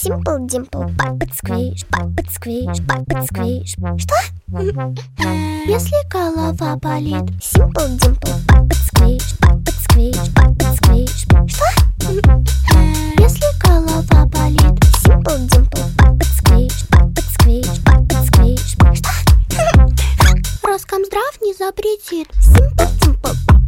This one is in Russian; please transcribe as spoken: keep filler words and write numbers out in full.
Simple Dimple, Puppet Squish, Puppet Squish, Puppet Squish. Что? Если голова болит. Simple Dimple, Puppet Squish, Puppet Squish, Puppet Squish. Что? Если голова болит. Simple Dimple, Puppet Squish, Puppet Squish, Puppet Squish. Что? Роскомздрав не запретит. Simple Dimple,